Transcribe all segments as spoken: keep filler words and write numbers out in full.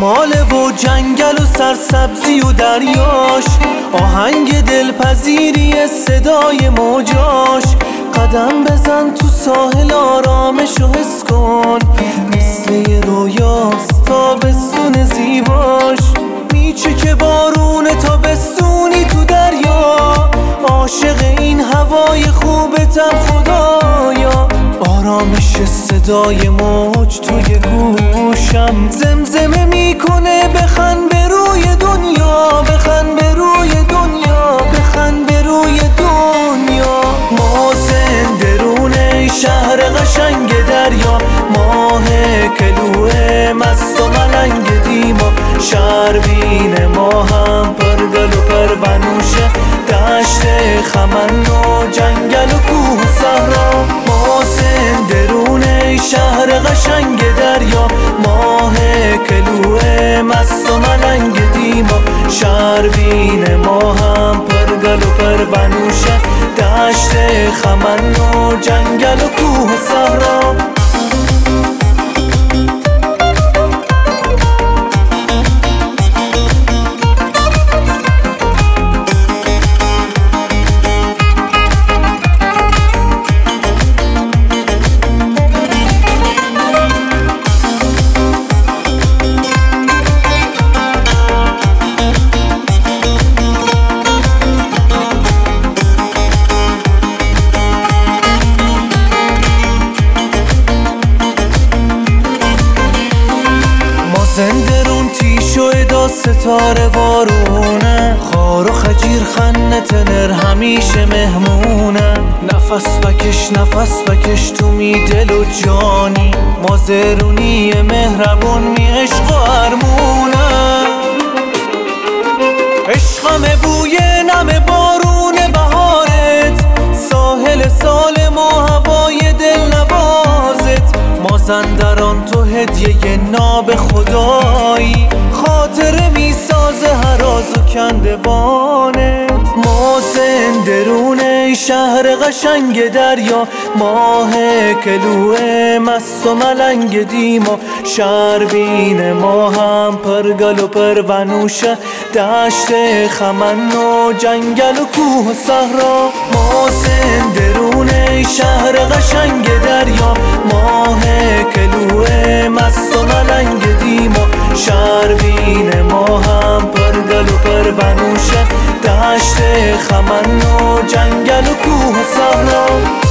شماله و جنگل و سرسبزی و دریاش، آهنگ دلپذیری صدای موجاش. قدم بزن تو ساحل آرامشو حس کن، مثل یه رویاست تابستون زیباش. میچه که بارون تابستونی تو دریا، عاشق این هوای خوبتم خدایا. آرامش صدای موج توی گوشم، زمزمه میکنه بخند به روی دنیا، بخند به روی دنیا، بخند به روی دنیا. محسن درونه شهر قشنگ دریا، ماه کلوه مست و ملنگ دیما. شهربین ما هم پرگل و پرونوشه، دشت خمن و جنگل و کوه و صحرا. محسن درونه شهر قشنگ دریا، ماه کلوه مست و ملنگ دیما. شهربین ما هم پرگل و پرونوشه، دشت خمن و جنگل و کوه و صحرا. زندرون تیش و ادا ستاره وارونه، خار و خجیر خنت نر همیشه مهمونه. نفس بکش نفس بکش تو می دل و جانی، ما زرونی مهربون می عشق و ارمونه. عشقم بوی نم بارون بهارت، ساحل سالم و هوای دل نوازت. مازندران تو هدیه ناب خدایی، خاطره می سازه هراز و کندوانت. محسن درونه شهر قشنگ دریا، ماه کلوه مست و ملنگ دیما. شهربین ما هم پرگل و پرونوشه، دشت خمن و جنگل و کوه و صحرا. محسن درونه شهر قشنگ دریا، ماه کلوه مست و ملنگ دیما. شهربین ما هم پرگل و پرونوشه، دشت خمن و جنگل و کوه و صحرا.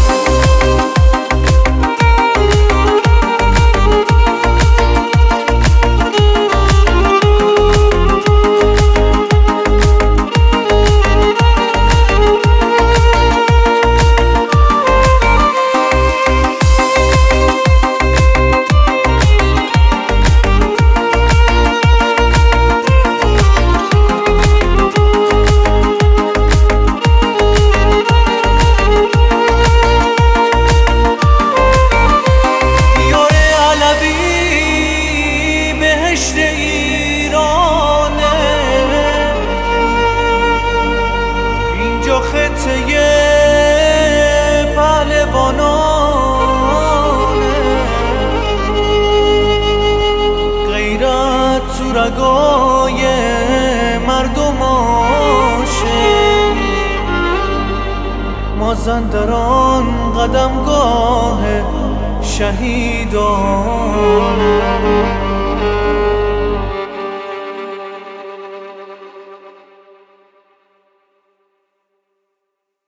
خطه پهلوانانه، غیرت تو رگای مردماشه. مازندران قدمگاه شهیدانه.